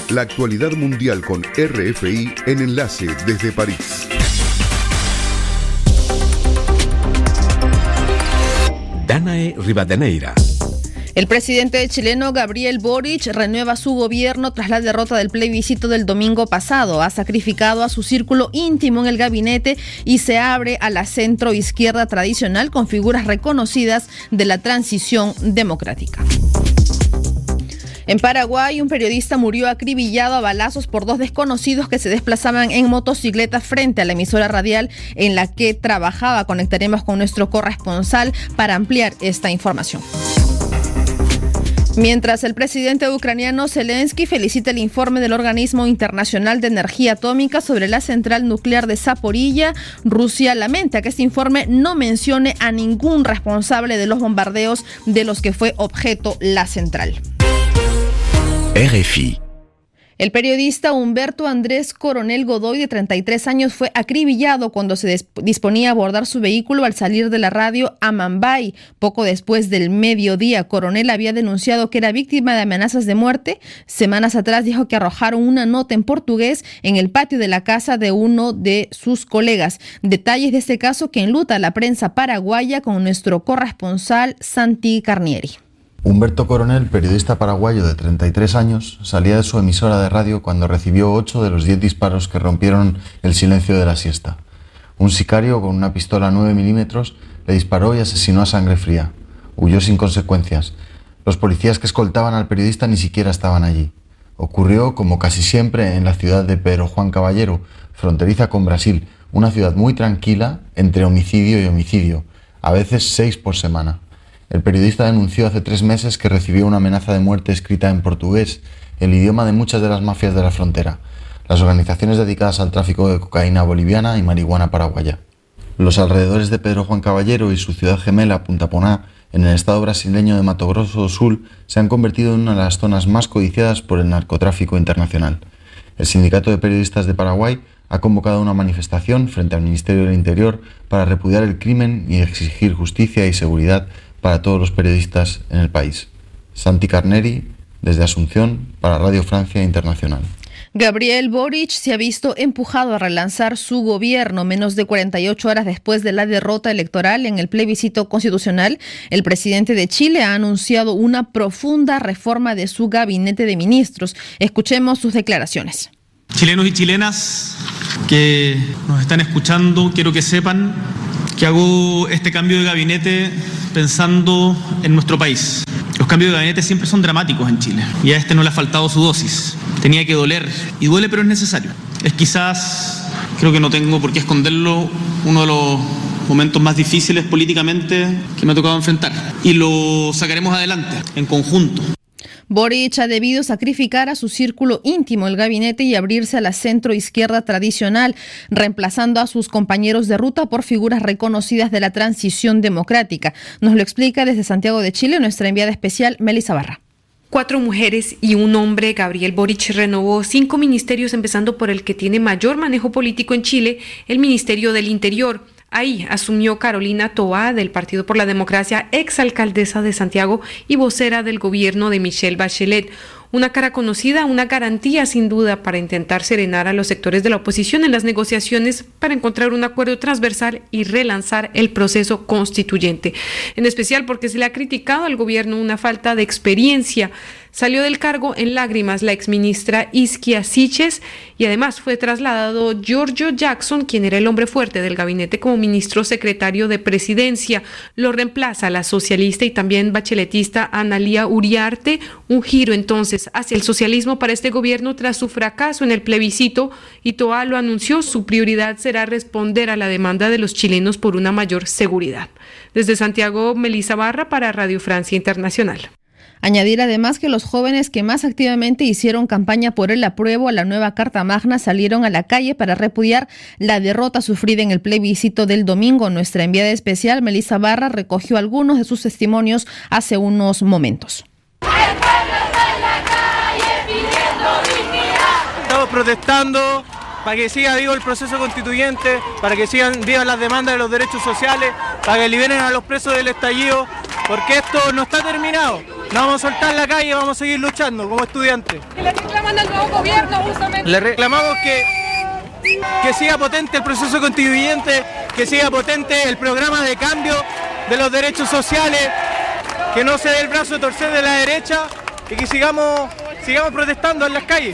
La actualidad mundial con RFI en Enlace desde París. Danae Rivadeneira. El presidente chileno Gabriel Boric renueva su gobierno tras la derrota del plebiscito del domingo pasado. Ha sacrificado a su círculo íntimo en el gabinete y se abre a la centroizquierda tradicional con figuras reconocidas de la transición democrática. En Paraguay, un periodista murió acribillado a balazos por dos desconocidos que se desplazaban en motocicleta frente a la emisora radial en la que trabajaba. Conectaremos con nuestro corresponsal para ampliar esta información. Mientras el presidente ucraniano Zelensky felicita el informe del Organismo Internacional de Energía Atómica sobre la central nuclear de Zaporilla, Rusia lamenta que este informe no mencione a ningún responsable de los bombardeos de los que fue objeto la central. RFI. El periodista Humberto Andrés Coronel Godoy, de 33 años, fue acribillado cuando se disponía a abordar su vehículo al salir de la radio Amambay. Poco después del mediodía, Coronel había denunciado que era víctima de amenazas de muerte. Semanas atrás dijo que arrojaron una nota en portugués en el patio de la casa de uno de sus colegas. Detalles de este caso que enluta a la prensa paraguaya con nuestro corresponsal Santi Carnieri. Humberto Coronel, periodista paraguayo de 33 años, salía de su emisora de radio cuando recibió 8 de los 10 disparos que rompieron el silencio de la siesta. Un sicario con una pistola 9 milímetros le disparó y asesinó a sangre fría. Huyó sin consecuencias. Los policías que escoltaban al periodista ni siquiera estaban allí. Ocurrió, como casi siempre, en la ciudad de Pedro Juan Caballero, fronteriza con Brasil, una ciudad muy tranquila entre homicidio y homicidio, a veces 6 por semana. El periodista denunció hace 3 meses que recibió una amenaza de muerte escrita en portugués, el idioma de muchas de las mafias de la frontera, las organizaciones dedicadas al tráfico de cocaína boliviana y marihuana paraguaya. Los alrededores de Pedro Juan Caballero y su ciudad gemela, Punta Poná, en el estado brasileño de Mato Grosso do Sul, se han convertido en una de las zonas más codiciadas por el narcotráfico internacional. El Sindicato de Periodistas de Paraguay ha convocado una manifestación frente al Ministerio del Interior para repudiar el crimen y exigir justicia y seguridad para todos los periodistas en el país. Santi Carneri, desde Asunción, para Radio Francia Internacional. Gabriel Boric se ha visto empujado a relanzar su gobierno menos de 48 horas después de la derrota electoral en el plebiscito constitucional. El presidente de Chile ha anunciado una profunda reforma de su gabinete de ministros. Escuchemos sus declaraciones. Chilenos y chilenas que nos están escuchando, quiero que sepan que hago este cambio de gabinete pensando en nuestro país. Los cambios de gabinete siempre son dramáticos en Chile y a este no le ha faltado su dosis. Tenía que doler y duele, pero es necesario. Es quizás, creo que no tengo por qué esconderlo, uno de los momentos más difíciles políticamente que me ha tocado enfrentar y lo sacaremos adelante en conjunto. Boric ha debido sacrificar a su círculo íntimo, el gabinete, y abrirse a la centroizquierda tradicional, reemplazando a sus compañeros de ruta por figuras reconocidas de la transición democrática. Nos lo explica desde Santiago de Chile nuestra enviada especial, Melissa Barra. 4 mujeres y un hombre. Gabriel Boric renovó 5 ministerios, empezando por el que tiene mayor manejo político en Chile, el Ministerio del Interior. Ahí asumió Carolina Toá, del Partido por la Democracia, exalcaldesa de Santiago y vocera del gobierno de Michelle Bachelet. Una cara conocida, una garantía sin duda para intentar serenar a los sectores de la oposición en las negociaciones para encontrar un acuerdo transversal y relanzar el proceso constituyente. En especial porque se le ha criticado al gobierno una falta de experiencia. Salió del cargo en lágrimas la exministra Isquia Siches y además fue trasladado Giorgio Jackson, quien era el hombre fuerte del gabinete, como ministro secretario de Presidencia. Lo reemplaza la socialista y también bacheletista Analía Uriarte. Un giro entonces hacia el socialismo para este gobierno tras su fracaso en el plebiscito, y Toá lo anunció, su prioridad será responder a la demanda de los chilenos por una mayor seguridad. Desde Santiago, Melissa Barra para Radio Francia Internacional. Añadir además que los jóvenes que más activamente hicieron campaña por el apruebo a la nueva Carta Magna salieron a la calle para repudiar la derrota sufrida en el plebiscito del domingo. Nuestra enviada especial, Melissa Barra, recogió algunos de sus testimonios hace unos momentos. El pueblo está en la calle pidiendo dignidad. Estamos protestando para que siga vivo el proceso constituyente, para que sigan vivas las demandas de los derechos sociales, para que liberen a los presos del estallido, porque esto no está terminado. no vamos a soltar la calle, vamos a seguir luchando como estudiantes. Y le reclaman al nuevo gobierno justamente. Le reclamamos que siga potente el proceso constituyente, que siga potente el programa de cambio de los derechos sociales, que no se dé el brazo a torcer de la derecha y que sigamos protestando en las calles.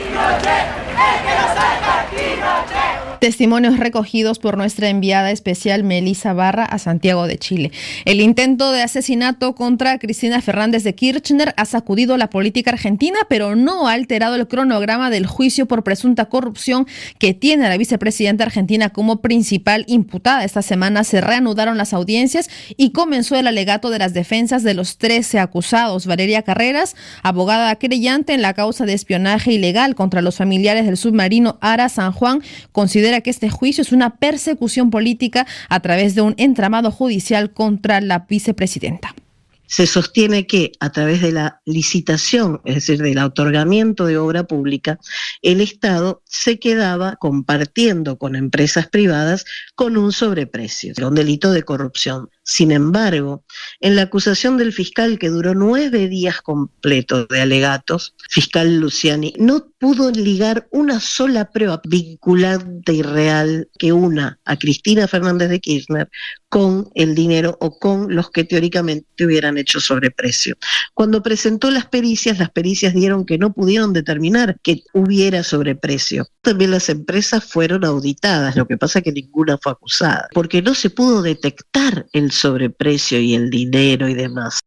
Testimonios recogidos por nuestra enviada especial Melissa Barra a Santiago de Chile. El intento de asesinato contra Cristina Fernández de Kirchner ha sacudido la política argentina, pero no ha alterado el cronograma del juicio por presunta corrupción que tiene a la vicepresidenta argentina como principal imputada. Esta semana se reanudaron las audiencias y comenzó el alegato de las defensas de los 13 acusados. Valeria Carreras, abogada querellante en la causa de espionaje ilegal contra los familiares del submarino Ara San Juan, considera que este juicio es una persecución política a través de un entramado judicial contra la vicepresidenta. Se sostiene que a través de la licitación, es decir, del otorgamiento de obra pública, el Estado se quedaba compartiendo con empresas privadas con un sobreprecio, un delito de corrupción. Sin embargo, en la acusación del fiscal, que duró 9 días completos de alegatos, fiscal Luciani no pudo ligar una sola prueba vinculante y real que una a Cristina Fernández de Kirchner con el dinero o con los que teóricamente hubieran hecho sobreprecio. Cuando presentó las pericias dieron que no pudieron determinar que hubiera sobreprecio. También las empresas fueron auditadas, lo que pasa es que ninguna fue acusada, porque no se pudo detectar el sobreprecio y el dinero y demás.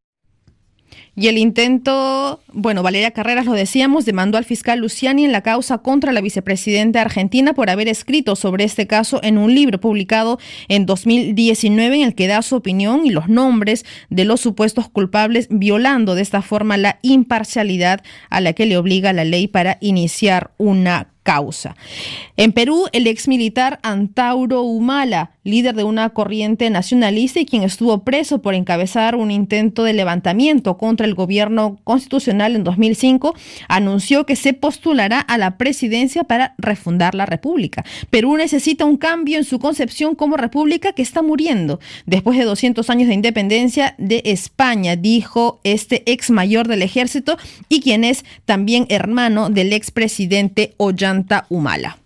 Y el intento, Valeria Carreras, lo decíamos, demandó al fiscal Luciani en la causa contra la vicepresidenta argentina por haber escrito sobre este caso en un libro publicado en 2019 en el que da su opinión y los nombres de los supuestos culpables, violando de esta forma la imparcialidad a la que le obliga la ley para iniciar una causa. En Perú, el exmilitar Antauro Humala, líder de una corriente nacionalista y quien estuvo preso por encabezar un intento de levantamiento contra el gobierno constitucional en 2005, anunció que se postulará a la presidencia para refundar la república. Perú necesita un cambio en su concepción como república que está muriendo después de 200 años de independencia de España, dijo este ex mayor del ejército y quien es también hermano del expresidente Ollanta Humala.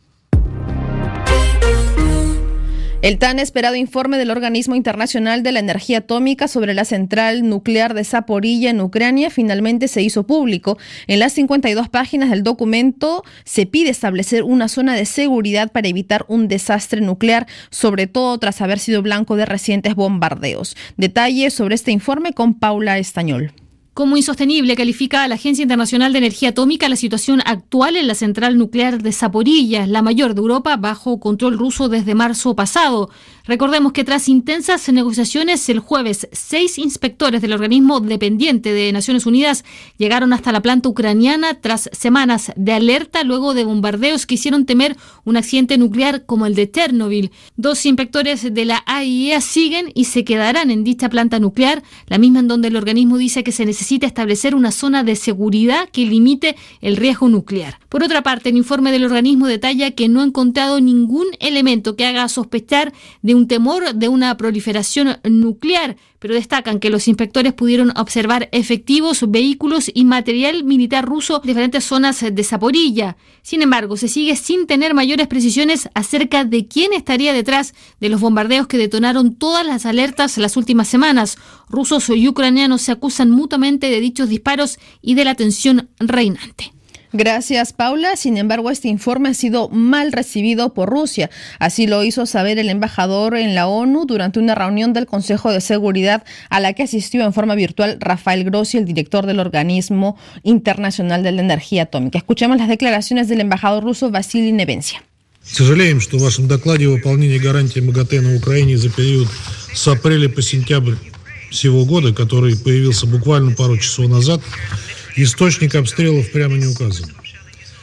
El tan esperado informe del Organismo Internacional de la Energía Atómica sobre la central nuclear de Zaporilla en Ucrania finalmente se hizo público. En las 52 páginas del documento se pide establecer una zona de seguridad para evitar un desastre nuclear, sobre todo tras haber sido blanco de recientes bombardeos. Detalles sobre este informe con Paula Estañol. Como insostenible califica a la Agencia Internacional de Energía Atómica la situación actual en la central nuclear de Zaporilla, la mayor de Europa, bajo control ruso desde marzo pasado. Recordemos que tras intensas negociaciones, el jueves 6 inspectores del organismo dependiente de Naciones Unidas llegaron hasta la planta ucraniana tras semanas de alerta luego de bombardeos que hicieron temer un accidente nuclear como el de Chernobyl. 2 inspectores de la AIEA siguen y se quedarán en dicha planta nuclear, la misma en donde el organismo dice que se necesita establecer una zona de seguridad que limite el riesgo nuclear. Por otra parte, el informe del organismo detalla que no ha encontrado ningún elemento que haga sospechar de un temor de una proliferación nuclear, pero destacan que los inspectores pudieron observar efectivos, vehículos y material militar ruso en diferentes zonas de Zaporilla. Sin embargo, se sigue sin tener mayores precisiones acerca de quién estaría detrás de los bombardeos que detonaron todas las alertas las últimas semanas. Rusos y ucranianos se acusan mutuamente de dichos disparos y de la tensión reinante. Gracias, Paula. Sin embargo, este informe ha sido mal recibido por Rusia. Así lo hizo saber el embajador en la ONU durante una reunión del Consejo de Seguridad a la que asistió en forma virtual Rafael Grossi, el director del Organismo Internacional de la Energía Atómica. Escuchemos las declaraciones del embajador ruso Vasily Nevencia. Сожалеем, что в вашем докладе о выполнении гарантии МАГАТЭ на Украине за период с апреля по сентябрь всего года, который появился буквально пару часов назад, источник обстрелов прямо не указан.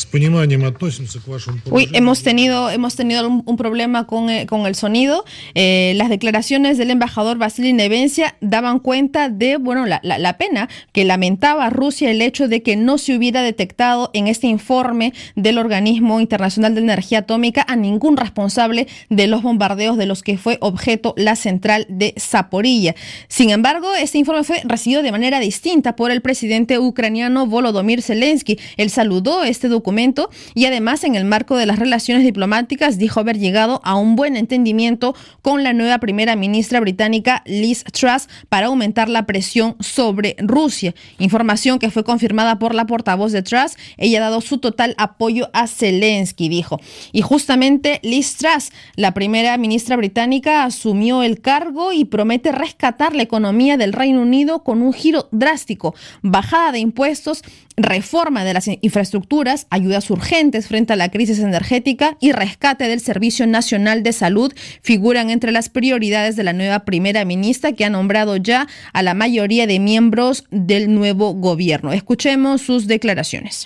с пониманием относимся к вашему Uy, hemos tenido un problema con el sonido. Las declaraciones del embajador Vasily Nevencia daban cuenta de, la pena que lamentaba Rusia el hecho de que no se hubiera detectado en este informe del Organismo Internacional de Energía Atómica a ningún responsable de los bombardeos de los que fue objeto la central de Zaporilla. Sin embargo, este informe fue recibido de manera distinta por el presidente ucraniano Volodymyr Zelensky. Él saludó este documento y además en el marco de las relaciones diplomáticas dijo haber llegado a un buen entendimiento con la nueva primera ministra británica Liz Truss para aumentar la presión sobre Rusia. Información que fue confirmada por la portavoz de Truss. Ella ha dado su total apoyo a Zelensky, dijo. Y justamente Liz Truss, la primera ministra británica, asumió el cargo y promete rescatar la economía del Reino Unido con un giro drástico, bajada de impuestos, reforma de las infraestructuras, ayudas urgentes frente a la crisis energética y rescate del Servicio Nacional de Salud figuran entre las prioridades de la nueva primera ministra, que ha nombrado ya a la mayoría de miembros del nuevo gobierno. Escuchemos sus declaraciones.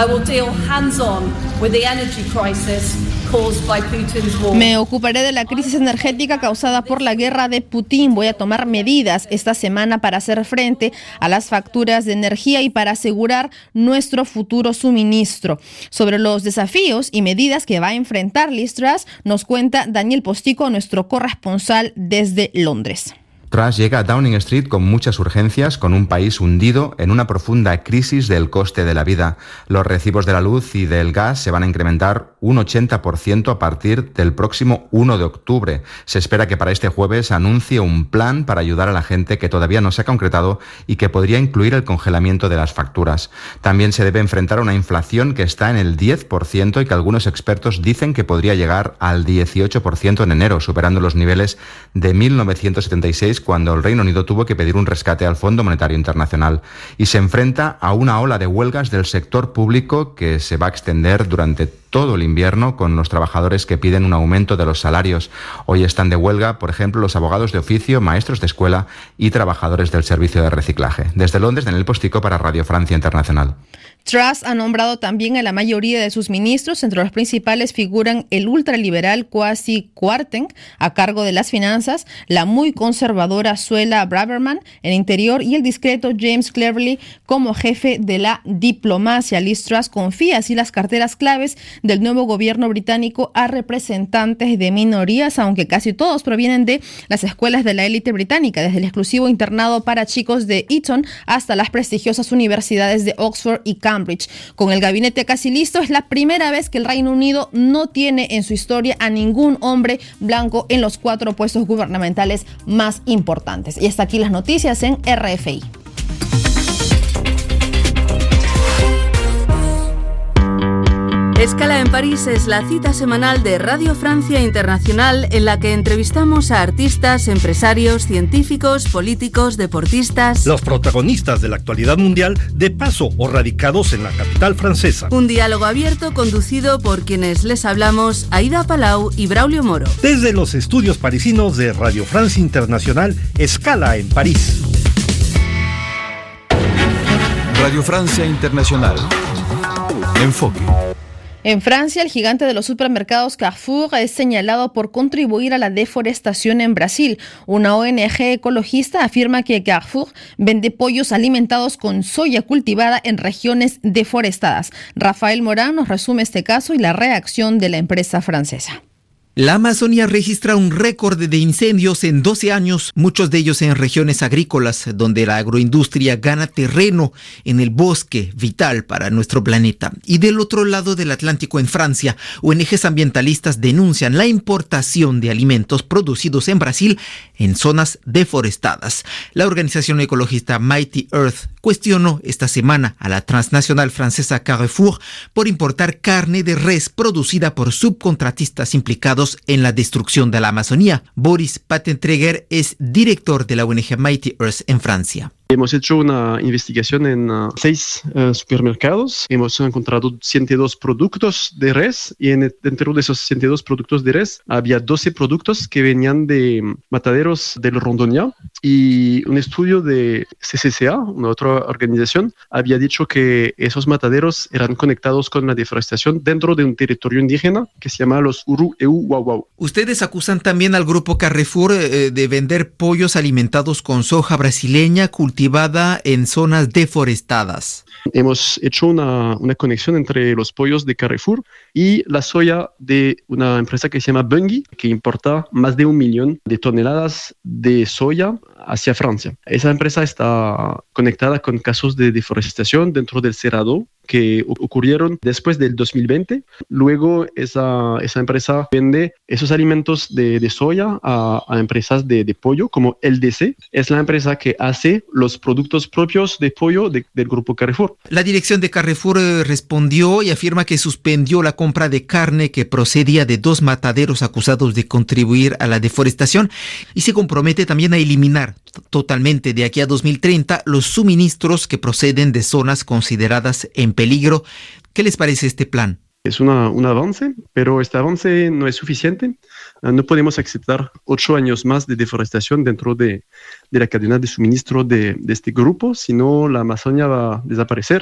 Me ocuparé de la crisis energética causada por la guerra de Putin. Voy a tomar medidas esta semana para hacer frente a las facturas de energía y para asegurar nuestro futuro suministro. Sobre los desafíos y medidas que va a enfrentar Liz Truss, nos cuenta Daniel Postico, nuestro corresponsal desde Londres. Truss llega a Downing Street con muchas urgencias, con un país hundido en una profunda crisis del coste de la vida. Los recibos de la luz y del gas se van a incrementar un 80% a partir del próximo 1 de octubre. Se espera que para este jueves anuncie un plan para ayudar a la gente que todavía no se ha concretado y que podría incluir el congelamiento de las facturas. También se debe enfrentar a una inflación que está en el 10% y que algunos expertos dicen que podría llegar al 18% en enero, superando los niveles de 1976, cuando el Reino Unido tuvo que pedir un rescate al Fondo Monetario Internacional, y se enfrenta a una ola de huelgas del sector público que se va a extender durante todo el invierno, con los trabajadores que piden un aumento de los salarios. Hoy están de huelga, por ejemplo, los abogados de oficio, maestros de escuela y trabajadores del servicio de reciclaje. Desde Londres, Daniel Postico para Radio Francia Internacional. Truss ha nombrado también a la mayoría de sus ministros. Entre los principales figuran el ultraliberal Kwasi Kwarteng, a cargo de las finanzas, la muy conservadora Suella Braverman, el interior, y el discreto James Cleverly como jefe de la diplomacia. Liz Truss confía así las carteras claves del nuevo gobierno británico a representantes de minorías, aunque casi todos provienen de las escuelas de la élite británica, desde el exclusivo internado para chicos de Eton hasta las prestigiosas universidades de Oxford y Cambridge. Con el gabinete casi listo, es la primera vez que el Reino Unido no tiene en su historia a ningún hombre blanco en los 4 puestos gubernamentales más importantes. Y hasta aquí las noticias en RFI. Escala en París es la cita semanal de Radio Francia Internacional, en la que entrevistamos a artistas, empresarios, científicos, políticos, deportistas. Los protagonistas de la actualidad mundial, de paso o radicados en la capital francesa. Un diálogo abierto conducido por quienes les hablamos, Aida Palau y Braulio Moro. Desde los estudios parisinos de Radio Francia Internacional, Escala en París. Radio Francia Internacional. Enfoque. En Francia, el gigante de los supermercados Carrefour es señalado por contribuir a la deforestación en Brasil. Una ONG ecologista afirma que Carrefour vende pollos alimentados con soya cultivada en regiones deforestadas. Rafael Morán nos resume este caso y la reacción de la empresa francesa. La Amazonía registra un récord de incendios en 12 años, muchos de ellos en regiones agrícolas, donde la agroindustria gana terreno en el bosque vital para nuestro planeta. Y del otro lado del Atlántico, en Francia, ONGs ambientalistas denuncian la importación de alimentos producidos en Brasil en zonas deforestadas. La organización ecologista Mighty Earth cuestionó esta semana a la transnacional francesa Carrefour por importar carne de res producida por subcontratistas implicados en la destrucción de la Amazonía. Boris Patentreger es director de la ONG Mighty Earth en Francia. Hemos hecho una investigación en 6 supermercados. Hemos encontrado 102 productos de res y dentro de esos 102 productos de res había 12 productos que venían de mataderos del Rondônia, y un estudio de CCCA, una otra organización, había dicho que esos mataderos eran conectados con la deforestación dentro de un territorio indígena que se llama los Uru-Eu-Wau-Wau. Ustedes acusan también al grupo Carrefour de vender pollos alimentados con soja brasileña cultivada en zonas deforestadas. Hemos hecho una conexión entre los pollos de Carrefour y la soya de una empresa que se llama Bunge, que importa más de 1 millón de toneladas de soya hacia Francia. Esa empresa está conectada con casos de deforestación dentro del Cerrado que ocurrieron después del 2020. Luego esa empresa vende esos alimentos de soya a empresas de pollo como LDC. Es la empresa que hace los productos propios de pollo del grupo Carrefour. La dirección de Carrefour respondió y afirma que suspendió la compra de carne que procedía de 2 mataderos acusados de contribuir a la deforestación, y se compromete también a eliminar totalmente de aquí a 2030 los suministros que proceden de zonas consideradas en peligro. ¿Qué les parece este plan? Es un avance, pero este avance no es suficiente. No podemos aceptar 8 años más de deforestación dentro de la cadena de suministro de este grupo, si no la Amazonia va a desaparecer.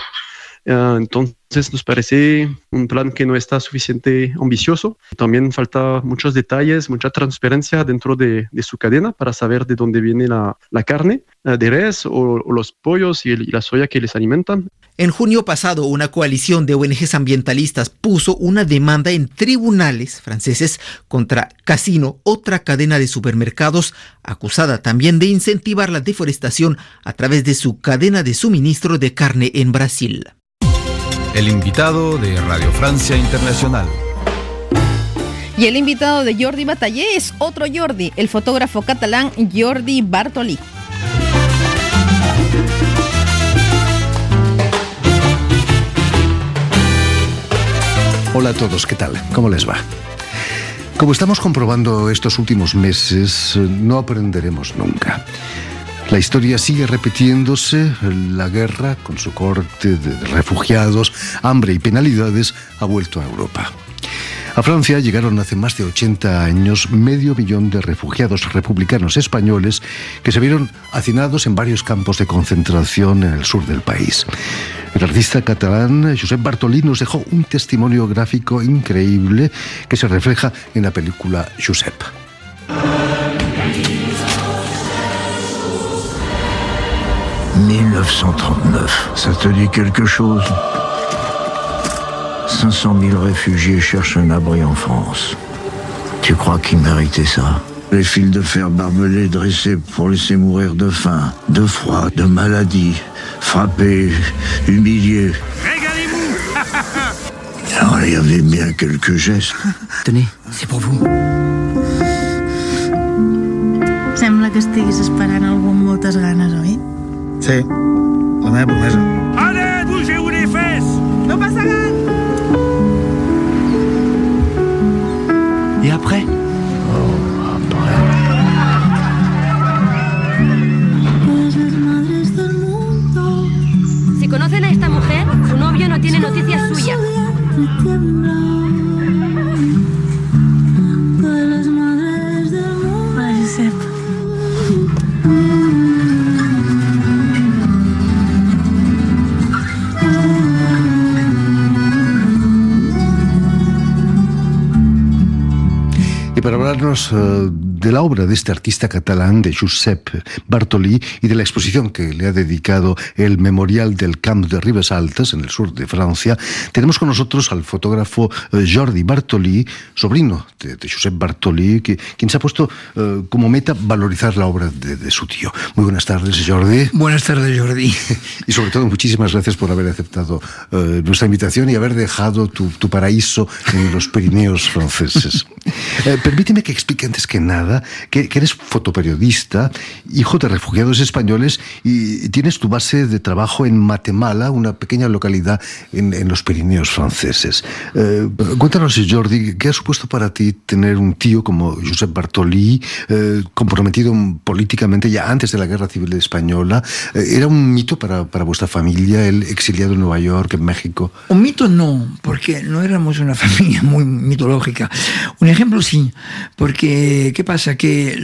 Entonces nos parece un plan que no está suficiente ambicioso. También falta muchos detalles, mucha transparencia dentro de su cadena para saber de dónde viene la carne de res o los pollos y la soya que les alimentan. En junio pasado, una coalición de ONGs ambientalistas puso una demanda en tribunales franceses contra Casino, otra cadena de supermercados acusada también de incentivar la deforestación a través de su cadena de suministro de carne en Brasil. El invitado de Radio Francia Internacional. Y el invitado de Jordi Batallé es otro Jordi, el fotógrafo catalán Jordi Bartolí. Hola a todos, ¿qué tal? ¿Cómo les va? Como estamos comprobando estos últimos meses, no aprenderemos nunca. La historia sigue repitiéndose, la guerra, con su corte de refugiados, hambre y penalidades, ha vuelto a Europa. A Francia llegaron hace más de 80 años 500.000 de refugiados republicanos españoles que se vieron hacinados en varios campos de concentración en el sur del país. El artista catalán Josep Bartolí nos dejó un testimonio gráfico increíble que se refleja en la película Josep. « 1939, ça te dit quelque chose ? 500.000 réfugiés cherchent un abri en France. Tu crois qu'ils méritaient ça ? Les fils de fer barbelés dressés pour laisser mourir de faim, de froid, de maladie, frappés, humiliés. Régalez-vous ! Alors, il y avait bien quelques gestes. Tenez, c'est pour vous. Sembla que estiguis esperant algú amb moltes ganes, oi? Sí, la meva promesa. Allez, bougez-vous les fesses ! No passa res! Et après ? Si conocen a esta mujer, su novio no tiene noticias suyas. Y para hablarnos de la obra de este artista catalán, de Josep Bartolí, y de la exposición que le ha dedicado el Memorial del Camp de Ribes Altes, en el sur de Francia, tenemos con nosotros al fotógrafo Jordi Bartolí, sobrino de Josep Bartolí, quien se ha puesto como meta valorizar la obra de su tío. Muy buenas tardes, Jordi. Buenas tardes, Jordi. Y sobre todo, muchísimas gracias por haber aceptado nuestra invitación y haber dejado tu paraíso en los Pirineos franceses. Permíteme que explique antes que nada Granada, que eres fotoperiodista, hijo de refugiados españoles, y tienes tu base de trabajo en Matemala, una pequeña localidad en los Pirineos franceses. Cuéntanos, Jordi, ¿qué ha supuesto para ti tener un tío como Josep Bartolí, comprometido políticamente ya antes de la Guerra Civil Española? ¿Era un mito para vuestra familia, el exiliado en Nueva York, en México? Un mito no, porque no éramos una familia muy mitológica. Un ejemplo sí, porque ¿qué pasa? Que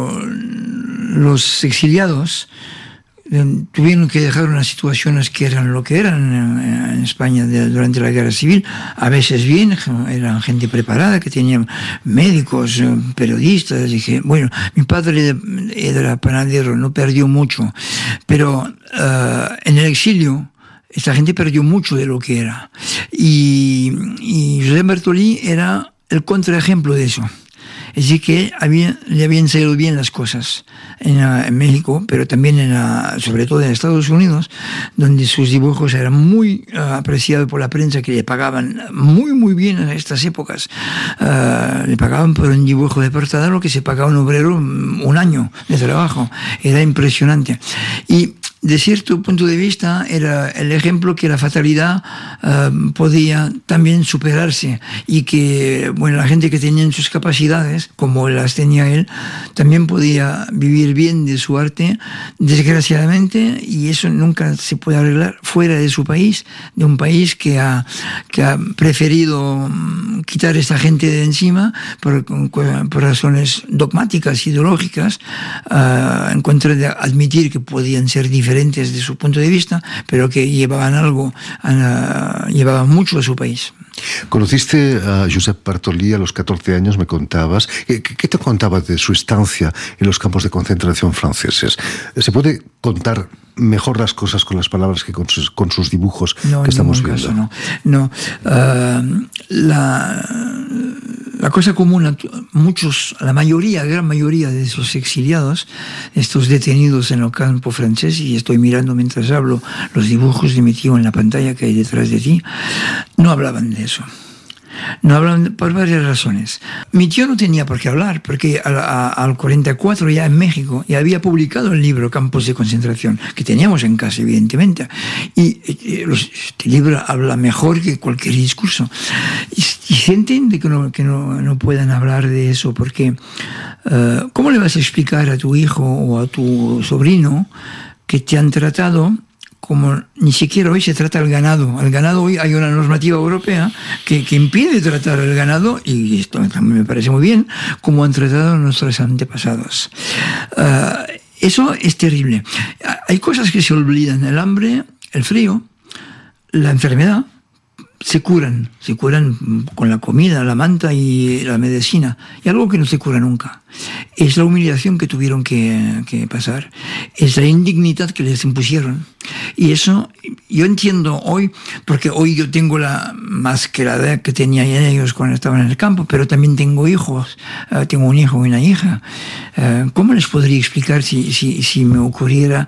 los exiliados tuvieron que dejar unas situaciones que eran lo que eran en España durante la Guerra Civil. A veces bien, eran gente preparada, que tenían médicos, periodistas. Dije, bueno, mi padre era panadero, no perdió mucho, pero en el exilio esta gente perdió mucho de lo que era. Y Josep Bartolí era el contraejemplo de eso. Es decir, que le habían salido bien las cosas en México, pero también sobre todo en Estados Unidos, donde sus dibujos eran muy apreciados por la prensa, que le pagaban muy, muy bien en estas épocas. Le pagaban por un dibujo de portada lo que se pagaba un obrero un año de trabajo. Era impresionante. Y de cierto punto de vista era el ejemplo que la fatalidad podía también superarse, y que bueno, la gente que tenía sus capacidades, como las tenía él, también podía vivir bien de su arte, desgraciadamente, y eso nunca se puede arreglar fuera de su país, de un país que ha preferido quitar a esta gente de encima por razones dogmáticas, ideológicas, en contra de admitir que podían ser diferentes de su punto de vista, pero que llevaban mucho a su país. Conociste a Josep Bartolí a los 14 años, me contabas. ¿Qué te contabas de su estancia en los campos de concentración franceses? ¿Se puede contar mejor las cosas con las palabras que con sus dibujos que estamos viendo? Caso, no. La cosa común a la gran mayoría de esos exiliados, estos detenidos en el campo francés, y estoy mirando mientras hablo los dibujos de mi tío en la pantalla que hay detrás de ti, no hablaban de eso. No hablan por varias razones. Mi tío no tenía por qué hablar, porque al 44 ya en México ya había publicado el libro Campos de Concentración, que teníamos en casa, evidentemente. Y este libro habla mejor que cualquier discurso. Y se entiende que no puedan hablar de eso, porque ¿cómo le vas a explicar a tu hijo o a tu sobrino que te han tratado como ni siquiera hoy se trata el ganado? El ganado, hoy hay una normativa europea que impide tratar el ganado, y esto también me parece muy bien, como han tratado nuestros antepasados. Eso es terrible. Hay cosas que se olvidan: el hambre, el frío, la enfermedad. Se curan con la comida, la manta y la medicina. Y algo que no se cura nunca es la humillación que tuvieron que pasar, es la indignidad que les impusieron. Y eso yo entiendo hoy, porque hoy yo tengo más que la edad que tenía ellos cuando estaban en el campo, pero también tengo hijos, tengo un hijo y una hija. ¿Cómo les podría explicar si me ocurriera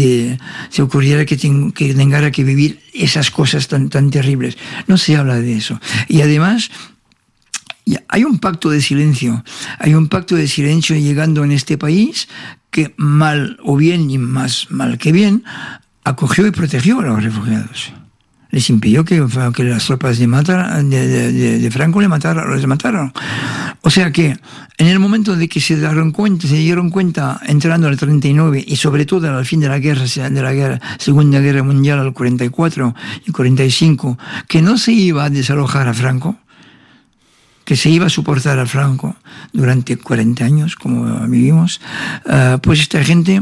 que tengara que vivir esas cosas tan terribles? No se habla de eso. Y además hay un pacto de silencio. Hay un pacto de silencio llegando en este país que, mal o bien, y más mal que bien, acogió y protegió a los refugiados. Les impidió que las tropas de Franco les mataron. O sea que en el momento de que se dieron cuenta entrando al 39, y sobre todo al fin de la Segunda Guerra Mundial, al 44 y 45, que no se iba a desalojar a Franco, que se iba a soportar a Franco durante 40 años, como vivimos, pues esta gente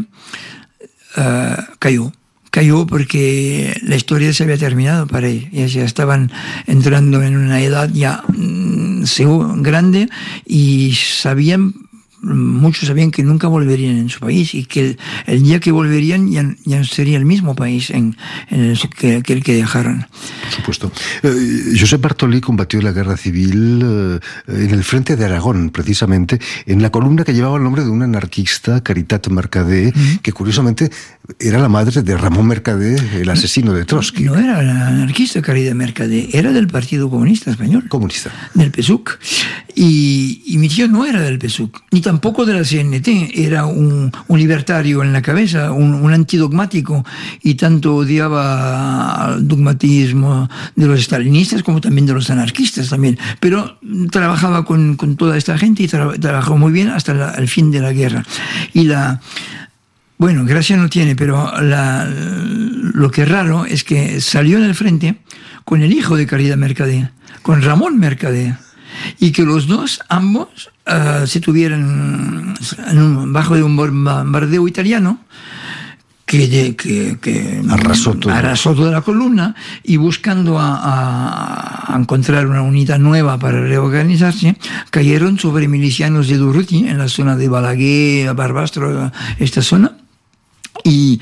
cayó porque la historia se había terminado para ellos. Ya estaban entrando en una edad ya grande, y muchos sabían que nunca volverían en su país, y que el día que volverían ya no sería el mismo país que el que dejaron. Por supuesto. Josep Bartolí combatió la guerra civil en el frente de Aragón, precisamente, en la columna que llevaba el nombre de un anarquista, Caritat Mercader, que curiosamente era la madre de Ramón Mercader, el asesino de Trotsky. No era la anarquista Caritat Mercader, era del Partido Comunista Español. Comunista. Del PSUC. Y mi tío no era del PSUC, ni tampoco de la CNT, era un libertario en la cabeza, un antidogmático, y tanto odiaba al dogmatismo de los estalinistas como también de los anarquistas también, pero trabajaba con toda esta gente y trabajó muy bien hasta el fin de la guerra. Y bueno, gracia no tiene, pero lo que es raro es que salió en el frente con el hijo de Caritat Mercader, con Ramón Mercader, y que los dos, ambos, se tuvieran bajo de un bombardeo italiano que arrasó toda la columna, y buscando a encontrar una unidad nueva para reorganizarse, cayeron sobre milicianos de Durruti en la zona de Balaguer, Barbastro, esta zona, y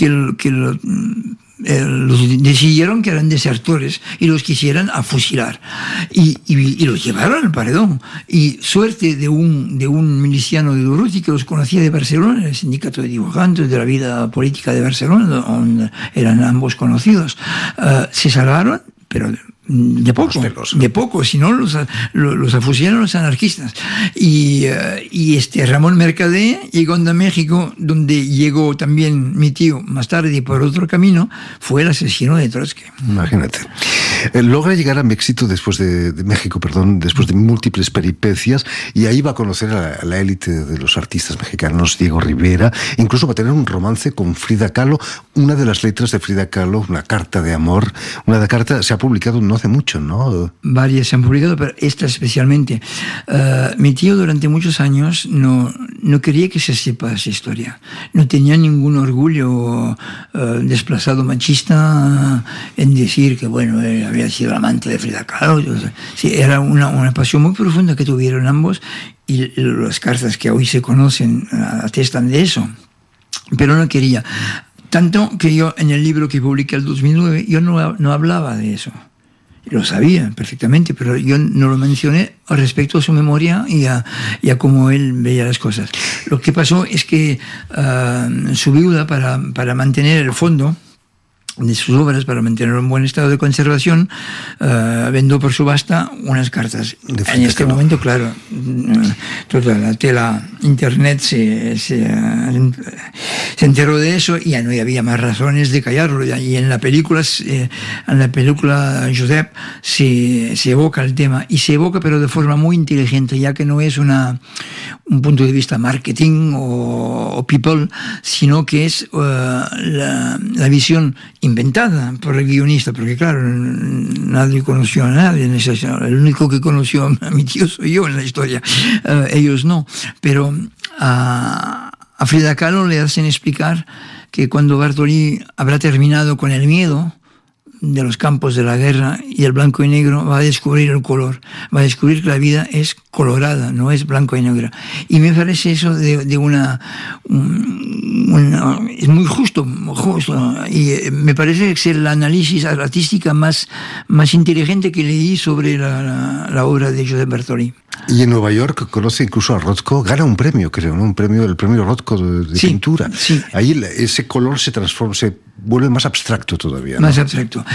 los decidieron que eran desertores y los quisieran fusilar, y los llevaron al paredón. Y suerte de un miliciano de Durruti que los conocía de Barcelona, el sindicato de dibujantes, de la vida política de Barcelona, donde eran ambos conocidos, se salvaron, pero de poco, si no los afusilaron los anarquistas. Y Ramón Mercader llegó a México, donde llegó también mi tío más tarde y por otro camino, fue el asesino de Trotsky. Imagínate. Logra llegar a México después de múltiples peripecias, y ahí va a conocer a la élite de los artistas mexicanos, Diego Rivera, incluso va a tener un romance con Frida Kahlo. Una de las letras de Frida Kahlo, una carta de amor, se ha publicado no hace mucho, ¿no? Varias se han publicado, pero esta especialmente. Mi tío durante muchos años no quería que se sepa esa historia. No tenía ningún orgullo desplazado machista en decir que, bueno, él había sido el amante de Frida Kahlo. Sí, era una pasión muy profunda que tuvieron ambos, y las cartas que hoy se conocen atestan de eso. Pero no quería. Tanto que yo, en el libro que publiqué en el 2009, yo no hablaba de eso. Lo sabía perfectamente, pero yo no lo mencioné respecto a su memoria y a cómo él veía las cosas. Lo que pasó es que su viuda, para mantener el fondo de sus obras, para mantener un buen estado de conservación, vendió por subasta unas cartas. En este momento, claro, toda la tela internet se enteró de eso, y ya no había más razones de callarlo. Y en la película Josep se evoca el tema, y se evoca pero de forma muy inteligente, ya que no es un punto de vista marketing o people, sino que es la visión inventada por el guionista, porque claro, nadie conoció a nadie en esa historia. El único que conoció a mi tío soy yo en la historia, ellos no. Pero a Frida Kahlo le hacen explicar que cuando Bartolí habrá terminado con el miedo de los campos de la guerra y el blanco y negro, va a descubrir el color, va a descubrir que la vida es colorada, no es blanco y negro. Y me parece eso es muy justo, y me parece ser el análisis artística más inteligente que leí sobre la obra de Josep Bartolí. Y en Nueva York conoce incluso a Rothko, gana un premio, creo, ¿no? El premio Rothko de pintura. Sí. Ahí ese color se transforma, se vuelve más abstracto todavía, ¿no? Más abstracto,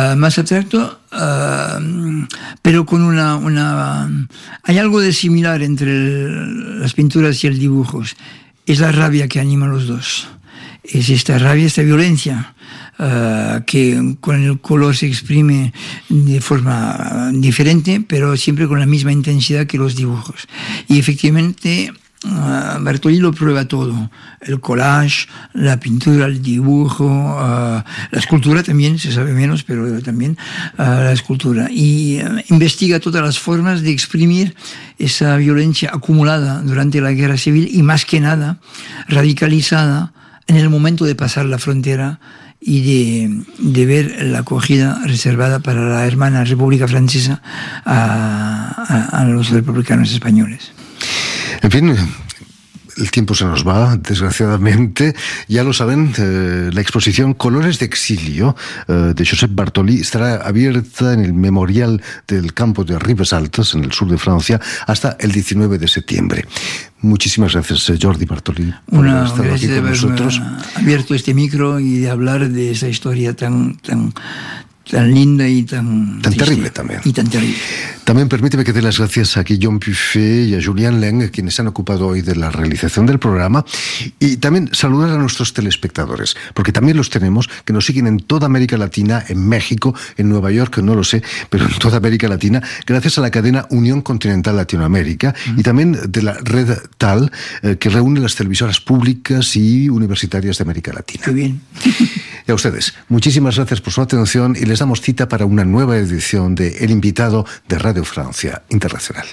pero con hay algo de similar entre las pinturas y el dibujo. Es la rabia que anima a los dos. Es esta rabia, esta violencia, que con el color se exprime de forma diferente, pero siempre con la misma intensidad que los dibujos. Y efectivamente Bartolí lo prueba todo: el collage, la pintura, el dibujo, la escultura también, se sabe menos, pero también la escultura. Y investiga todas las formas de exprimir esa violencia acumulada durante la guerra civil, y más que nada radicalizada en el momento de pasar la frontera y de ver la acogida reservada para la hermana República Francesa a los republicanos españoles. En fin, el tiempo se nos va, desgraciadamente. Ya lo saben, la exposición Colores de Exilio de Josep Bartoli estará abierta en el Memorial del Campo de Ribes Altas, en el sur de Francia, hasta el 19 de septiembre. Muchísimas gracias, Jordi Bartoli, por estar aquí con nosotros. Abierto este micro y de hablar de esa historia tan linda y tan terrible también. Y tan terrible. También permíteme que dé las gracias a Guillaume Puffet y a Julien Leng, quienes se han ocupado hoy de la realización del programa, y también saludar a nuestros telespectadores, porque también los tenemos, que nos siguen en toda América Latina, en México, en Nueva York, no lo sé, pero en toda América Latina, gracias a la cadena Unión Continental Latinoamérica y también de la red TAL, que reúne las televisoras públicas y universitarias de América Latina. Qué bien. Y a ustedes, muchísimas gracias por su atención y les damos cita para una nueva edición de El Invitado de Radio Francia Internacional.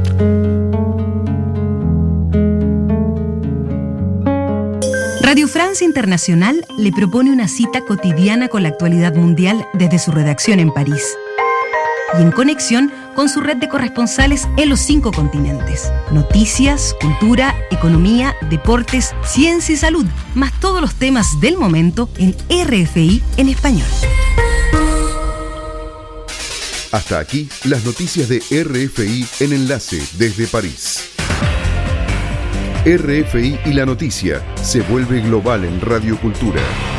Radio Francia Internacional le propone una cita cotidiana con la actualidad mundial desde su redacción en París y en conexión con su red de corresponsales en los 5 continentes. Noticias, cultura, economía, deportes, ciencia y salud, más todos los temas del momento en RFI en español. Hasta aquí las noticias de RFI en Enlace desde París. RFI y la noticia se vuelve global en Radio Cultura.